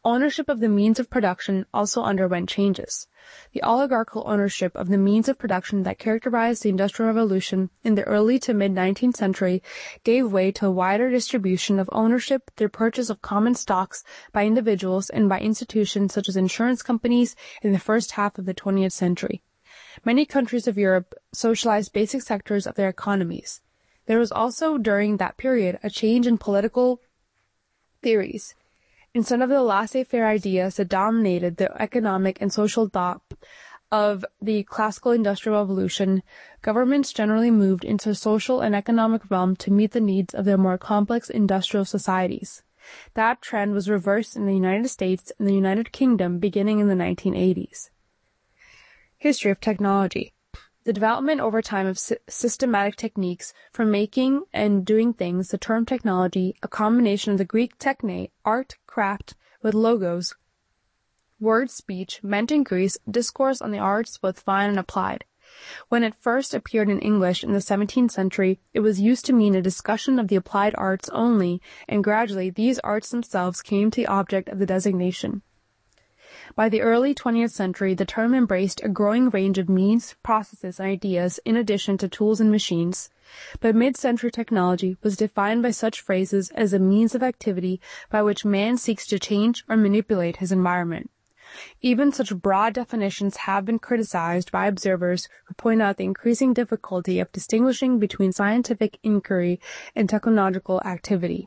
B: Ownership of the means of production also underwent changes. The oligarchical ownership of the means of production that characterized the Industrial Revolution in the early to mid-nineteenth century gave way to a wider distribution of ownership through purchase of common stocks by individuals and by institutions such as insurance companies in the first half of the twentieth century. Many countries of Europe socialized basic sectors of their economies. There was also, during that period, a change in political theories. Instead of the laissez-faire ideas that dominated the economic and social thought of the classical Industrial Revolution, governments generally moved into the social and economic realm to meet the needs of their more complex industrial societies. That trend was reversed in the United States and the United Kingdom beginning in the nineteen eighties. History of technology. The development over time of sy- systematic techniques for making and doing things, the term technology, a combination of the Greek techne, art, craft, with logos, word speech, meant in Greece, discourse on the arts both fine and applied. When it first appeared in English in the seventeenth century, it was used to mean a discussion of the applied arts only, and gradually these arts themselves came to the object of the designation. By the early twentieth century, the term embraced a growing range of means, processes, and ideas in addition to tools and machines. But mid-century technology was defined by such phrases as a means of activity by which man seeks to change or manipulate his environment. Even such broad definitions have been criticized by observers who point out the increasing difficulty of distinguishing between scientific inquiry and technological activity.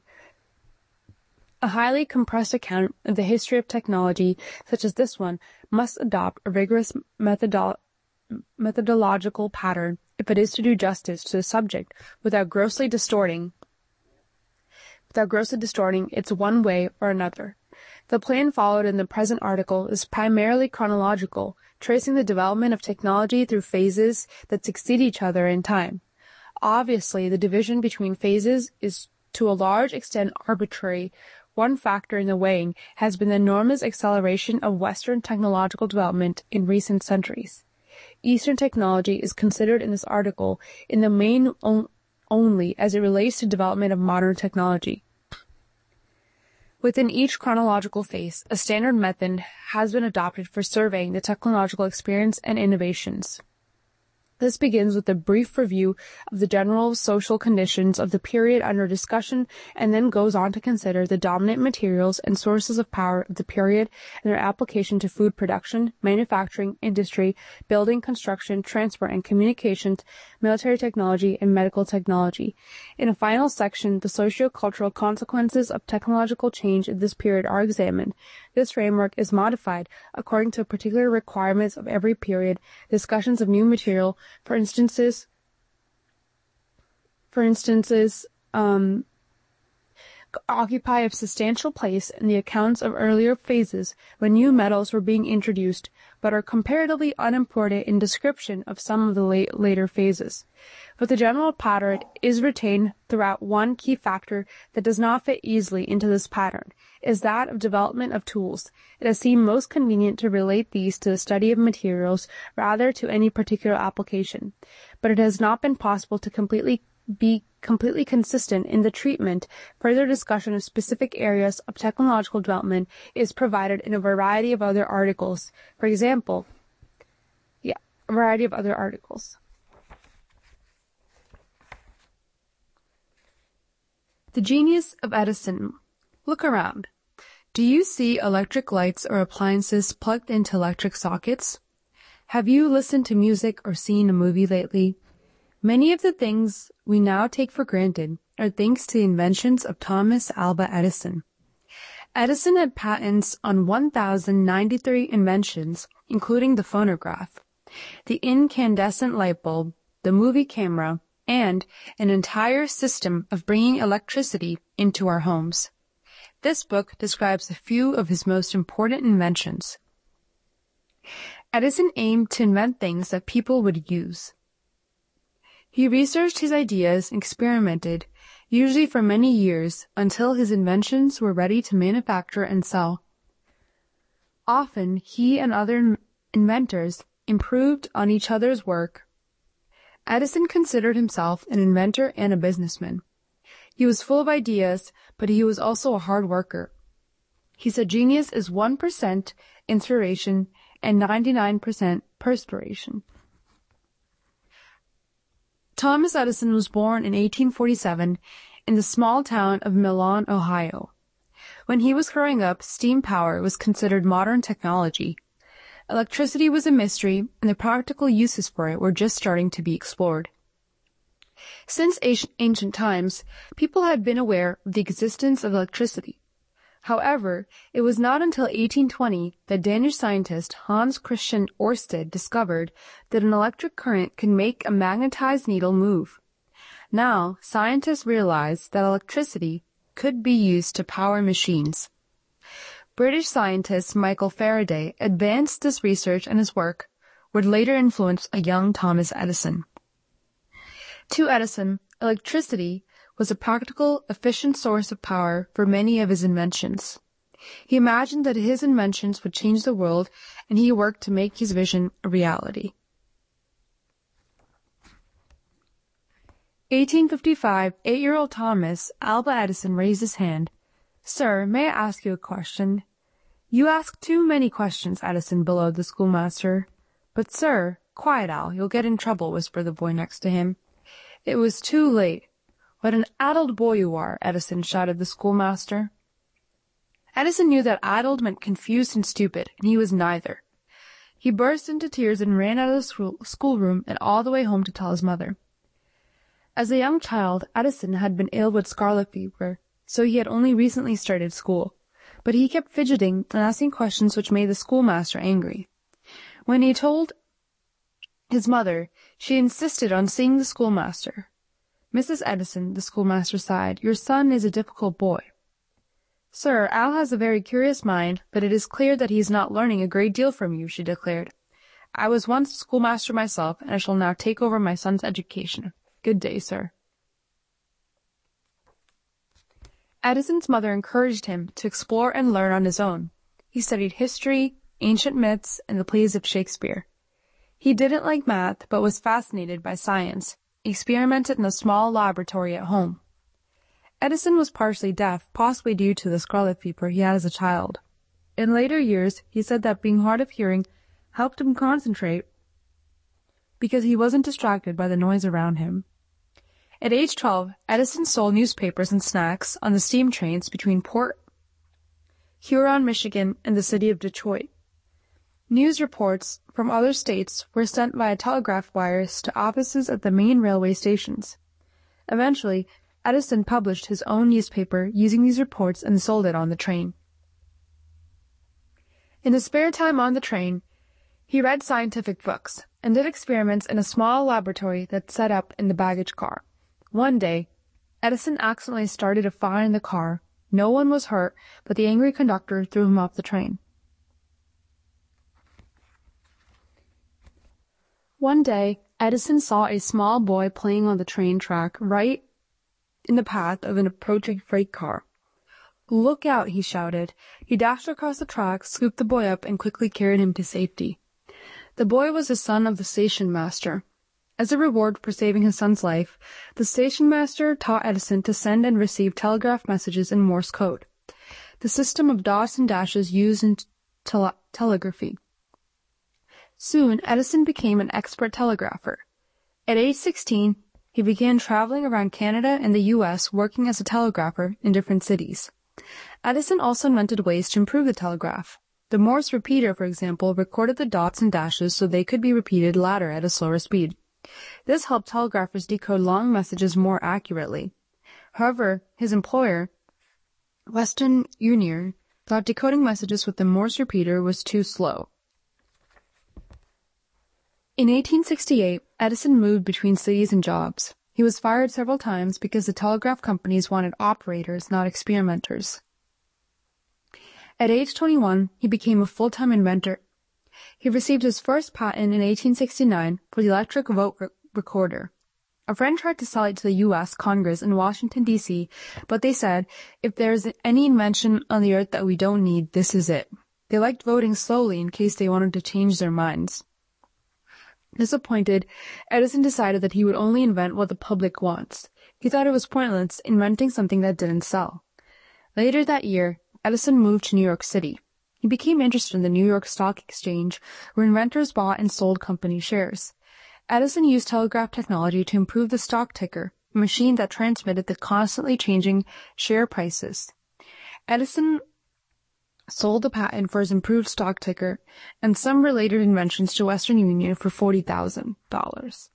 B: A highly compressed account of the history of technology, such as this one, must adopt a rigorous methodolo- methodological pattern if it is to do justice to the subject without grossly distorting, without grossly distorting its one way or another. The plan followed in the present article is primarily chronological, tracing the development of technology through phases that succeed each other in time. Obviously, the division between phases is to a large extent arbitrary. One factor in the weighing has been the enormous acceleration of Western technological development in recent centuries. Eastern technology is considered in this article in the main on- only as it relates to development of modern technology. Within each chronological phase, a standard method has been adopted for surveying the technological experience and innovations. This begins with a brief review of the general social conditions of the period under discussion and then goes on to consider the dominant materials and sources of power of the period and their application to food production, manufacturing, industry, building, construction, transport and communications, military technology, and medical technology. In a final section, the socio-cultural consequences of technological change in this period are examined. This framework is modified according to particular requirements of every period, discussions of new material, For instances, for instances, um, occupy a substantial place in the accounts of earlier phases when new metals were being introduced, but are comparatively unimportant in description of some of the late, later phases. But the general pattern is retained throughout. One key factor that does not fit easily into this pattern is that of development of tools. It has seemed most convenient to relate these to the study of materials rather to any particular application, but it has not been possible to completely be completely consistent in the treatment. Further discussion of specific areas of technological development is provided in a variety of other articles. For example, yeah, a variety of other articles. The genius of Edison. Look around. Do you see electric lights or appliances plugged into electric sockets? Have you listened to music or seen a movie lately? Many of the things we now take for granted are thanks to the inventions of Thomas Alva Edison. Edison had patents on one thousand ninety-three inventions, including the phonograph, the incandescent light bulb, the movie camera, and an entire system of bringing electricity into our homes. This book describes a few of his most important inventions. Edison aimed to invent things that people would use. He researched his ideas and experimented, usually for many years, until his inventions were ready to manufacture and sell. Often, he and other inventors improved on each other's work. Edison considered himself an inventor and a businessman. He was full of ideas, but he was also a hard worker. He said genius is one percent inspiration and ninety-nine percent perspiration. Thomas Edison was born in eighteen forty-seven in the small town of Milan, Ohio. When he was growing up, steam power was considered modern technology. Electricity was a mystery, and the practical uses for it were just starting to be explored. Since ancient times, people had been aware of the existence of electricity. However, it was not until eighteen twenty that Danish scientist Hans Christian Ørsted discovered that an electric current could make a magnetized needle move. Now, scientists realized that electricity could be used to power machines. British scientist Michael Faraday advanced this research, and his work would later influence a young Thomas Edison. To Edison, electricity was a practical, efficient source of power for many of his inventions. He imagined that his inventions would change the world, and he worked to make his vision a reality. eighteen fifty-five, eight-year-old Thomas Alva Edison raised his hand. "Sir, may I ask you a question?" "You ask too many questions," Edison bellowed the schoolmaster. "But, sir—" "Quiet, Al, you'll get in trouble," whispered the boy next to him. It was too late. "What an addled boy you are," Edison shouted the schoolmaster. Edison knew that addled meant confused and stupid, and he was neither. He burst into tears and ran out of the school schoolroom and all the way home to tell his mother. As a young child, Edison had been ill with scarlet fever, so he had only recently started school. But he kept fidgeting and asking questions which made the schoolmaster angry. When he told his mother, she insisted on seeing the schoolmaster. "Missus Edison," the schoolmaster sighed, "your son is a difficult boy." "Sir, Al has a very curious mind, but it is clear that he is not learning a great deal from you," she declared. "I was once a schoolmaster myself, and I shall now take over my son's education. Good day, sir." Edison's mother encouraged him to explore and learn on his own. He studied history, ancient myths, and the plays of Shakespeare. He didn't like math, but was fascinated by science. He experimented in a small laboratory at home. Edison was partially deaf, possibly due to the scarlet fever he had as a child. In later years, he said that being hard of hearing helped him concentrate because he wasn't distracted by the noise around him. At age twelve, Edison sold newspapers and snacks on the steam trains between Port Huron, Michigan, and the city of Detroit. News reports from other states were sent via telegraph wires to offices at the main railway stations. Eventually, Edison published his own newspaper using these reports and sold it on the train. In his spare time on the train, he read scientific books and did experiments in a small laboratory that's set up in the baggage car. One day, Edison accidentally started a fire in the car. No one was hurt, but the angry conductor threw him off the train. One day, Edison saw a small boy playing on the train track right in the path of an approaching freight car. "Look out," he shouted. He dashed across the track, scooped the boy up, and quickly carried him to safety. The boy was the son of the station master. As a reward for saving his son's life, the station master taught Edison to send and receive telegraph messages in Morse code, the system of dots and dashes used in tele- telegraphy. Soon, Edison became an expert telegrapher. At age sixteen, he began traveling around Canada and the U S working as a telegrapher in different cities. Edison also invented ways to improve the telegraph. The Morse repeater, for example, recorded the dots and dashes so they could be repeated later at a slower speed. This helped telegraphers decode long messages more accurately. However, his employer, Western Union, thought decoding messages with the Morse repeater was too slow. In eighteen sixty-eight, Edison moved between cities and jobs. He was fired several times because the telegraph companies wanted operators, not experimenters. At age twenty-one, he became a full-time inventor. He received his first patent in eighteen sixty-nine for the electric vote re- recorder. A friend tried to sell it to the U S Congress in Washington, D C, but they said, if there's any invention on the earth that we don't need, this is it. They liked voting slowly in case they wanted to change their minds. Disappointed, Edison decided that he would only invent what the public wants. He thought it was pointless inventing something that didn't sell. Later that year, Edison moved to New York City. He became interested in the New York Stock Exchange, where inventors bought and sold company shares. Edison used telegraph technology to improve the stock ticker, a machine that transmitted the constantly changing share prices. Edison sold the patent for his improved stock ticker and some related inventions to Western Union for forty thousand dollars.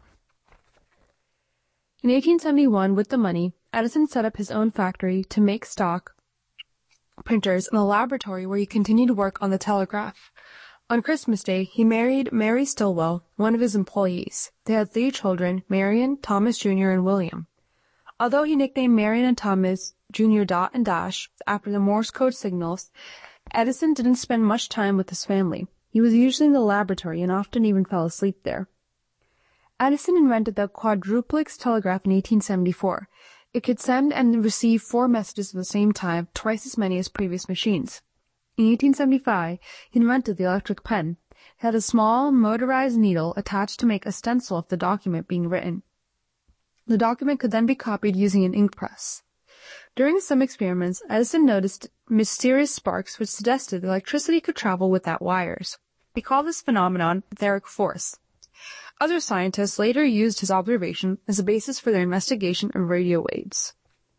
B: In eighteen seventy-one, with the money, Edison set up his own factory to make stock printers and a laboratory where he continued to work on the telegraph. On Christmas Day, he married Mary Stilwell, one of his employees. They had three children, Marion, Thomas Junior, and William. Although he nicknamed Marion and Thomas Junior Dot and Dash after the Morse code signals, Edison didn't spend much time with his family. He was usually in the laboratory and often even fell asleep there. Edison invented the quadruplex telegraph in eighteen seventy-four. It could send and receive four messages at the same time, twice as many as previous machines. In eighteen seventy-five, he invented the electric pen. It had a small, motorized needle attached to make a stencil of the document being written. The document could then be copied using an ink press. During some experiments, Edison noticed mysterious sparks which suggested electricity could travel without wires. He called this phenomenon etheric force. Other scientists later used his observation as a basis for their investigation of radio waves.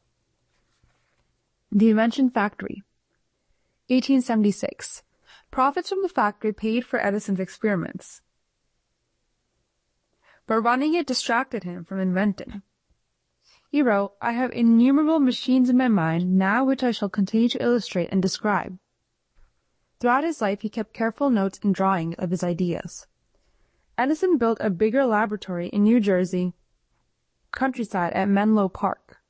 B: The Invention Factory. eighteen seventy-six. Profits from the factory paid for Edison's experiments, but running it distracted him from inventing. He wrote, "I have innumerable machines in my mind now which I shall continue to illustrate and describe." Throughout his life, he kept careful notes and drawings of his ideas. Edison built a bigger laboratory in New Jersey countryside at Menlo Park.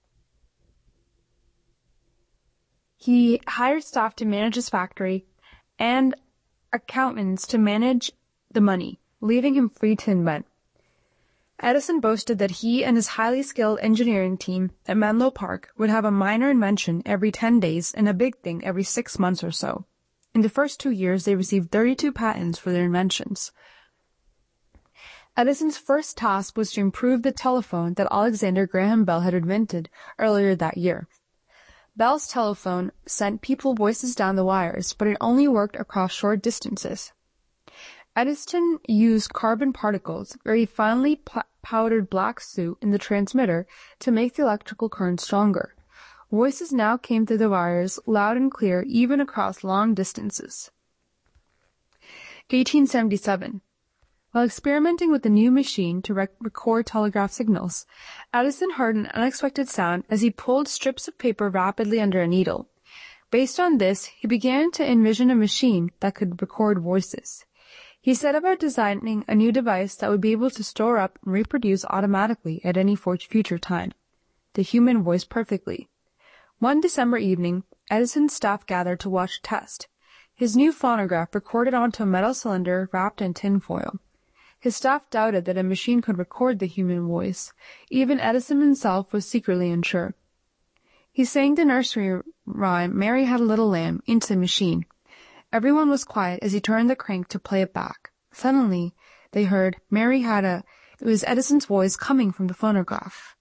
B: He hired staff to manage his factory and accountants to manage the money, leaving him free to invent. Edison boasted that he and his highly skilled engineering team at Menlo Park would have a minor invention every ten days and a big thing every six months or so. In the first two years, they received thirty-two patents for their inventions. Edison's first task was to improve the telephone that Alexander Graham Bell had invented earlier that year. Bell's telephone sent people's voices down the wires, but it only worked across short distances. Edison used carbon particles, very finely powdered black soot in the transmitter to make the electrical current stronger. Voices now came through the wires, loud and clear, even across long distances. eighteen seventy-seven. While experimenting with the new machine to rec- record telegraph signals, Edison heard an unexpected sound as he pulled strips of paper rapidly under a needle. Based on this, he began to envision a machine that could record voices. He set about designing a new device that would be able to store up and reproduce automatically at any future time, the human voice perfectly. One December evening, Edison's staff gathered to watch a test. His new phonograph recorded onto a metal cylinder wrapped in tin foil. His staff doubted that a machine could record the human voice. Even Edison himself was secretly unsure. He sang the nursery rhyme, "Mary Had a Little Lamb," into the machine. Everyone was quiet as he turned the crank to play it back. Suddenly, they heard, "Mary had a..." It was Edison's voice coming from the phonograph.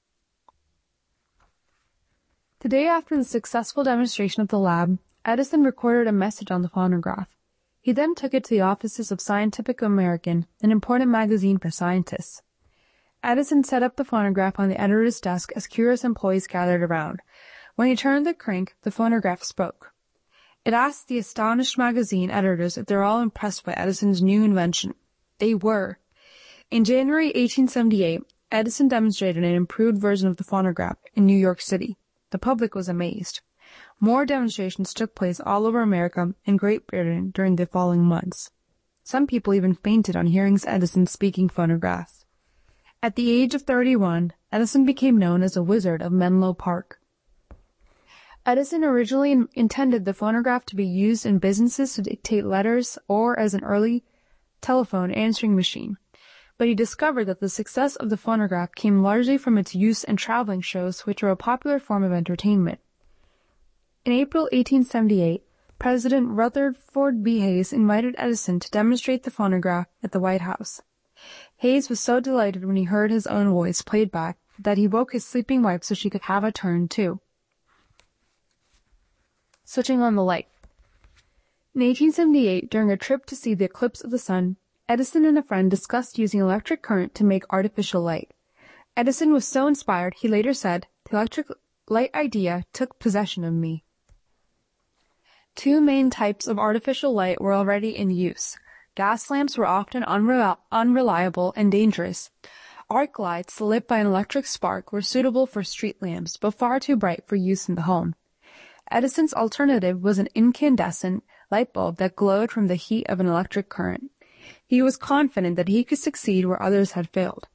B: The day after the successful demonstration of the lab, Edison recorded a message on the phonograph. He then took it to the offices of Scientific American, an important magazine for scientists. Edison set up the phonograph on the editor's desk as curious employees gathered around. When he turned the crank, the phonograph spoke. It asked the astonished magazine editors if they were all impressed by Edison's new invention. They were. In January eighteen seventy-eight, Edison demonstrated an improved version of the phonograph in New York City. The public was amazed. More demonstrations took place all over America and Great Britain during the following months. Some people even fainted on hearing Edison speaking phonographs. At the age of thirty-one, Edison became known as a wizard of Menlo Park. Edison originally in- intended the phonograph to be used in businesses to dictate letters or as an early telephone answering machine, but he discovered that the success of the phonograph came largely from its use in traveling shows, which were a popular form of entertainment. In April eighteen seventy-eight, President Rutherford B. Hayes invited Edison to demonstrate the phonograph at the White House. Hayes was so delighted when he heard his own voice played back that he woke his sleeping wife so she could have a turn too. switching on the light. In eighteen seventy-eight, during a trip to see the eclipse of the sun, Edison and a friend discussed using electric current to make artificial light. Edison was so inspired, he later said, "The electric light idea took possession of me." Two main types of artificial light were already in use. Gas lamps were often unre- unreliable and dangerous. Arc lights, lit by an electric spark, were suitable for street lamps, but far too bright for use in the home. Edison's alternative was an incandescent light bulb that glowed from the heat of an electric current. He was confident that he could succeed where others had failed.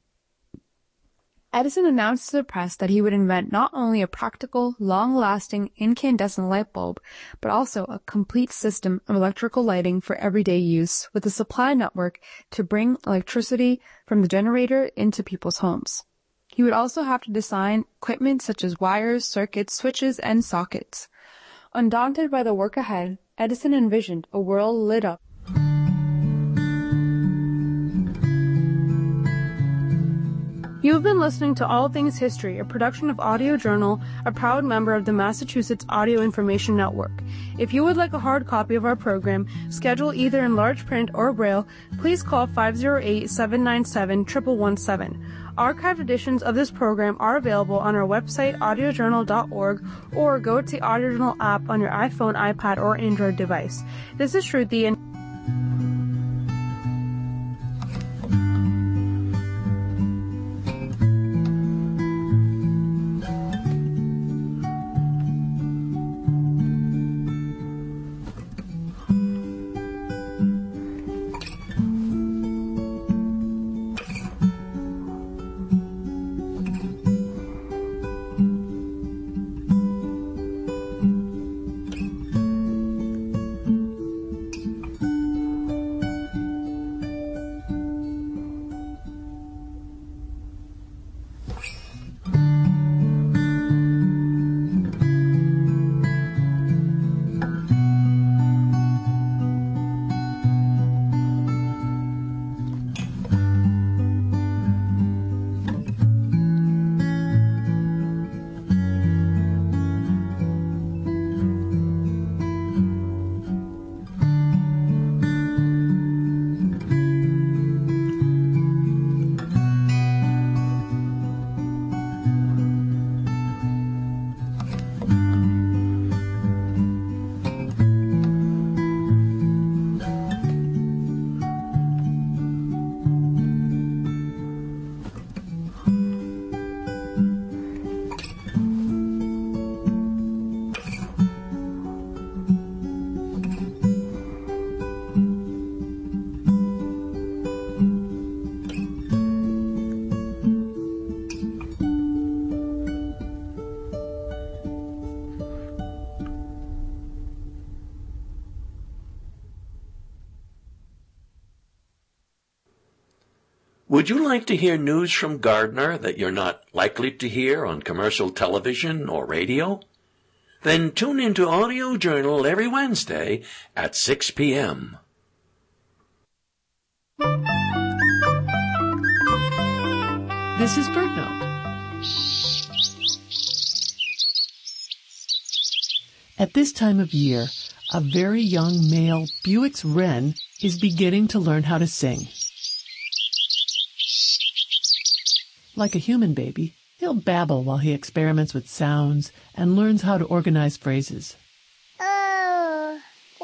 B: Edison announced to the press that he would invent not only a practical, long-lasting incandescent light bulb, but also a complete system of electrical lighting for everyday use, with a supply network to bring electricity from the generator into people's homes. He would also have to design equipment such as wires, circuits, switches, and sockets. Undaunted by the work ahead, Edison envisioned a world lit up. You have been listening to All Things History, a production of Audio Journal, a proud member of the Massachusetts Audio Information Network. If you would like a hard copy of our program, scheduled either in large print or braille, please call five oh eight, seven nine seven, one one one seven. Archived editions of this program are available on our website, audio journal dot org, or go to the Audio Journal app on your iPhone, iPad, or Android device. This is Shruti, and
C: would you like to hear news from Gardner that you're not likely to hear on commercial television or radio? Then tune into Audio Journal every Wednesday at six p.m.
D: This is BirdNote. At this time of year, a very young male Bewick's wren is beginning to learn how to sing. Like a human baby, he'll babble while he experiments with sounds and learns how to organize phrases.
E: Oh.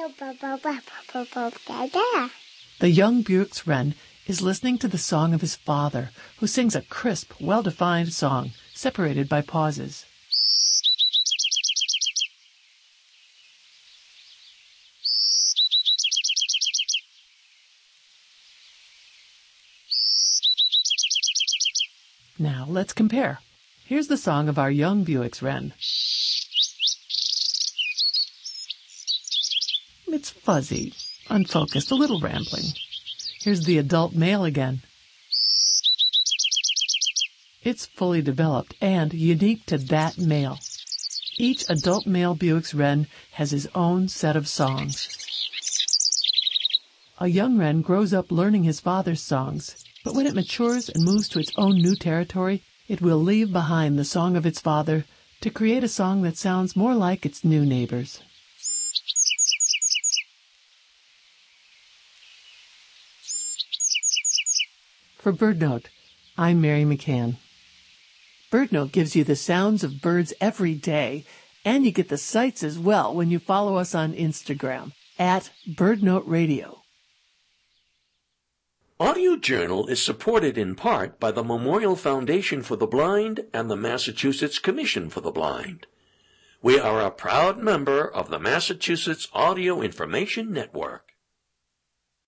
D: The young Bewick's wren is listening to the song of his father, who sings a crisp, well-defined song, separated by pauses. Now, let's compare. Here's the song of our young Bewick's wren. It's fuzzy, unfocused, a little rambling. Here's the adult male again. It's fully developed and unique to that male. Each adult male Bewick's wren has his own set of songs. A young wren grows up learning his father's songs, but when it matures and moves to its own new territory, it will leave behind the song of its father to create a song that sounds more like its new neighbors. For BirdNote, I'm Mary McCann. BirdNote gives you the sounds of birds every day, and you get the sights as well when you follow us on Instagram at BirdNote Radio.
C: Audio Journal is supported in part by the Memorial Foundation for the Blind and the Massachusetts Commission for the Blind. We are a proud member of the Massachusetts Audio Information Network.